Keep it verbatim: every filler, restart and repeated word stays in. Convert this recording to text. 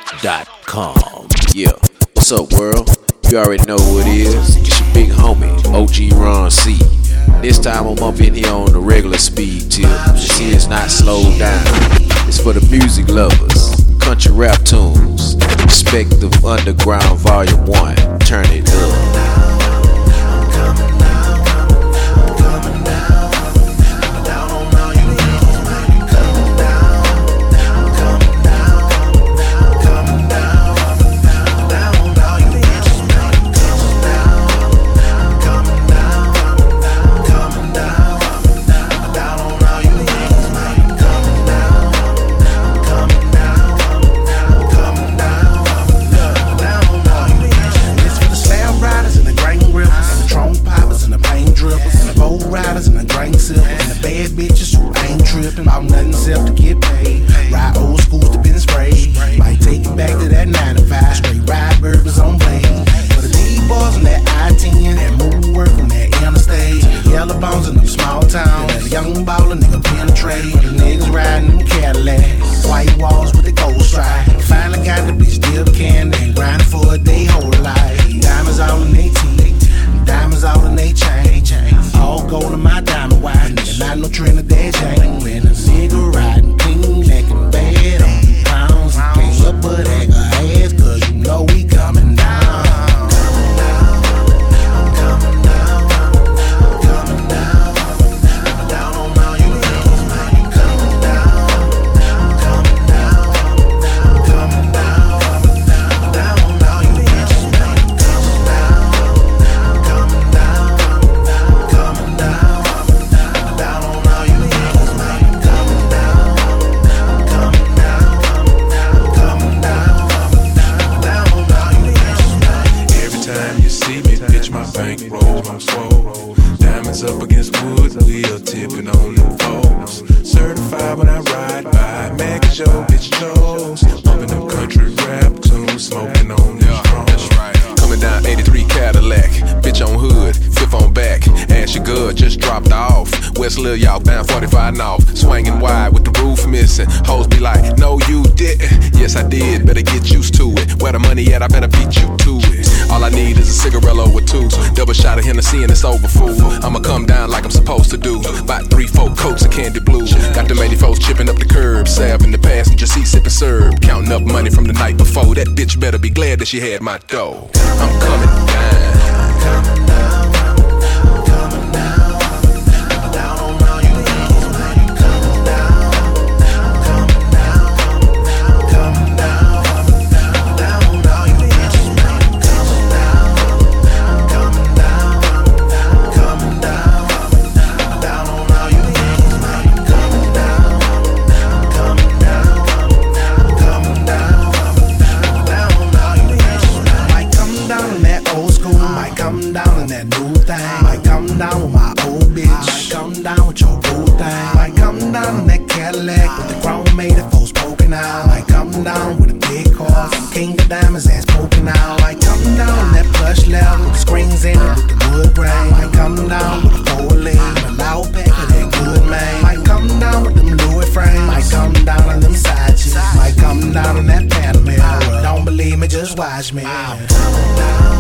dot com. Yeah, what's up, world? You already know who it is. It's your big homie, O G Ron C. This time I'm up in here on the regular speed tip. See, it's not slowed down. It's for the music lovers, country rap tunes, Respective Underground Volume one. Turn it up. I'm nothing self to get paid. Ride old schools to been sprayed. Might take it back to that nine to five. Straight ride bourbons on blade. For the D-boys on that I ten, that move work on that interstate. Yellow bones in them small towns. That young baller nigga penetrate. For the niggas riding them Cadillacs. White walls with the gold stripe. Finally got the bitch dip candy and grinding for a day whole life. Diamonds all in they teeth. Diamonds all in they chain. All gold in my diamond wire. Nigga not no Trinidad chain. When a nigga riding clean, acting bad on the clowns. Can't up but act a ass, cause you know we coming down. Coming down, I'm coming down, I'm coming down. I'm down on all you niggas, man. You coming down, I'm coming down, I'm coming down. I'm down on all you niggas, man. You coming down, I'm coming down, I'm coming down. I'm down on all you niggas, man. You coming down, I'm coming down, I'm coming down. I'm down on all you niggas, man. Every time you see me, bitch, my bankroll on swole. Diamonds up against wood, wheel tipping on them foes. Certified when I ride by, Mac is your bitch chose. Bumping them country rap tunes, smoking on them strong. Coming down eighty-three Cadillac, bitch on hood, fifth on back. Ass you good, just dropped off. West Lil y'all down forty-five north, swinging wide with the roof missing. Hoes be like, no you didn't. Yes I did, better get used to it. Where the money at, I better beat you to it. All I need is a cigarello with two. Double shot of Hennessy and it's over, fool. I'ma come down like I'm supposed to do. About three, four coats of candy blue. Got them eighty folks chipping up the curb. Sav in the passenger seat sipping syrup. Counting up money from the night before. That bitch better be glad that she had my dough. I'm coming down. I'm coming down. I'm coming down. I'm down on all you niggas, man. You coming down. I'm coming down. I'm coming down. I'm down on all you niggas, man. You coming down. I'm coming down. I'm coming down. I'm down on all you niggas, man. You coming down. I'm coming down. I'm coming down. I'm down on all you niggas, man. Might come down in that old school. Might come down in that new thing. Might come down with my old bitch. Might come down with your old thing. Might come down in that Cadillac with the chrome made it folks poking out. Might come down with a big car, some king of diamonds ass poking out. Might come down in that plush leather with the screens in it with the wood grain. Might come down with a four lane, a loud pack of that good man. Might come down with them Louis frames. Might come down on them side chicks. Might come down in that Panamera. Don't believe me, just watch me. I'm coming down.